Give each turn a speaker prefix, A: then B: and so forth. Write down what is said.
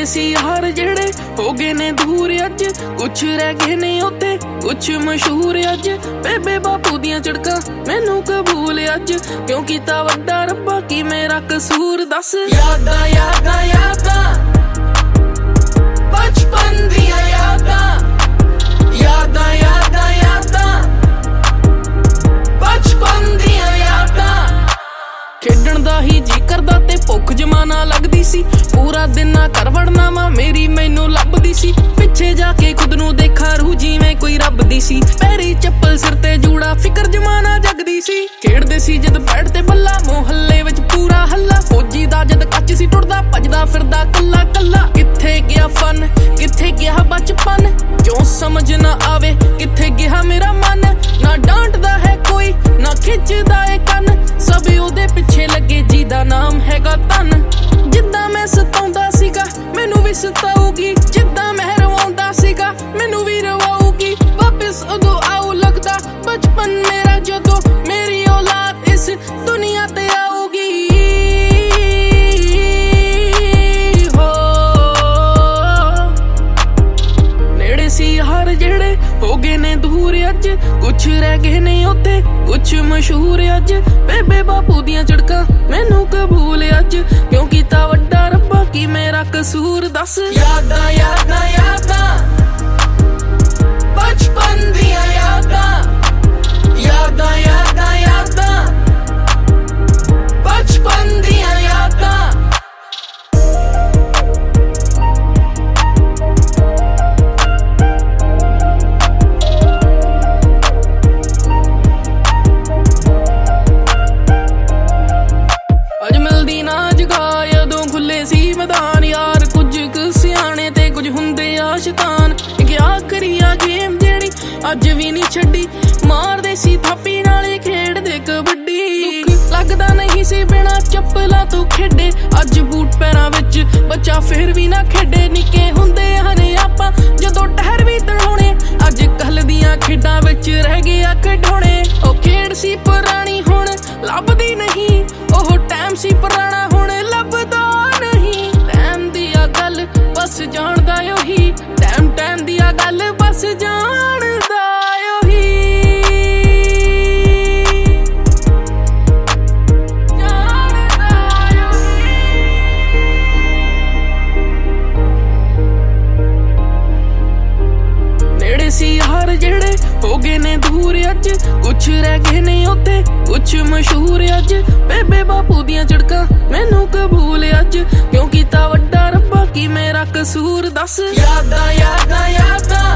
A: सी यार जेड़े हो गए ने दूर अज, कुछ रह गए ने उत्ते कुछ मशहूर अज। बेबे बापू दियां झड़कां मैनू कबूल अज, क्यों कीता वड्डा रब्बा की मेरा कसूर दस। यादां यादां यादां बचपन दियां यादां, यादां यादां यादां बचपन दियां यादां। खेडण दा ही जी करदा ते भुख जमाना लगदी सी, पूरा दिन ना घर वड़ना मां मेरी मैनू लभदी सी। पिछे जाके खुद नू देखा रूह जिवें कोई रब दी सी, पैरी चप्पल सिर ते जूड़ा फिकर जमाना जगदी सी। खेड़दे सी जद बैठ ते बल्ला मोहल्ले विच पूरा हल्ला, फौजी दा जद कच सी टुरदा भजदा फिरदा कल्ला कल्ला। किथे गया फन किथे गया बचपन, क्यों समझ ना आवे किथे गया मेरा मन। ना डांटदा है कोई ना खिचदा है कन, सब ओदे पिछे लगे जिदा नाम हैगा धन। जिद्दां मैं सताउंदा सीगा मैनू भी सताऊगी, जिद्दां मैं रवाउंदा सीगा मैनू भी रवाऊगी। वापस उदों आऊ लगदा बचपन मेरा, जदों मेरी औलाद इस दुनिया ते आऊगी। हो नेड़े सी यार जेड़े हो गए ने दूर अज, कुछ रह गए ने उत्ते कुछ मशहूर अज। बेबे बापू दियां झड़कां मैनू कबूल अज, क्यों कीता वड्डा रब्बा की मेरा कसूर दस। यादां यादां यादां बचपन दियां यादां, यादां यादां यादां बचपन दियां यादां। मैदान यार कुछ सियाने ते कुछ हुंदे आशतान, क्या करिया गेम जेड़ी अज भी नहीं छड्डी। मारदे सी थापी नाले खेड़दे कबड्डी, लगदा नहीं सी बिना चप्पलां तो खेडे। अज बूट पैरां विच बच्चा फिर भी ना खेडे, निक्के हुंदे हने आपां जदों टहर भी तड़ाउणे। अज कल दियां खेडां विच रह गया खिडौणे। ओ खेड़ सी पुरानी हुण लभदी नहीं, ओह टाइम सी पुराना हुण लभदा बस जानदा ओही, टाइम टाइम दिया गल बस जानदा ओही, जानदा ओही। नेड़े सी यार जेड़े हो गए ने दूर अज, कुछ रह गए ने उत्ते कुछ मशहूर अज। बेबे बापू दियां झड़कां मैनू कबूल अज, क्यों कीता वड्डा रब्बा की मेरा कसूर दस। यादां यादां यादां